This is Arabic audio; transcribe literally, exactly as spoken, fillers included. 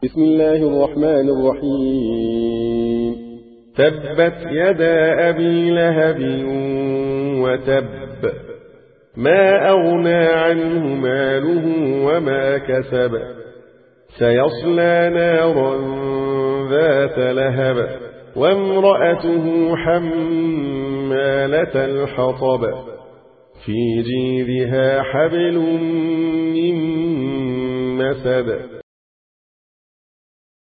بسم الله الرحمن الرحيم تبت يدا أبي لهب وتب ما أغنى عنه ماله وما كسب سيصلى نارا ذات لهب وامرأته حمالة الحطب في جيدها حبل من مسد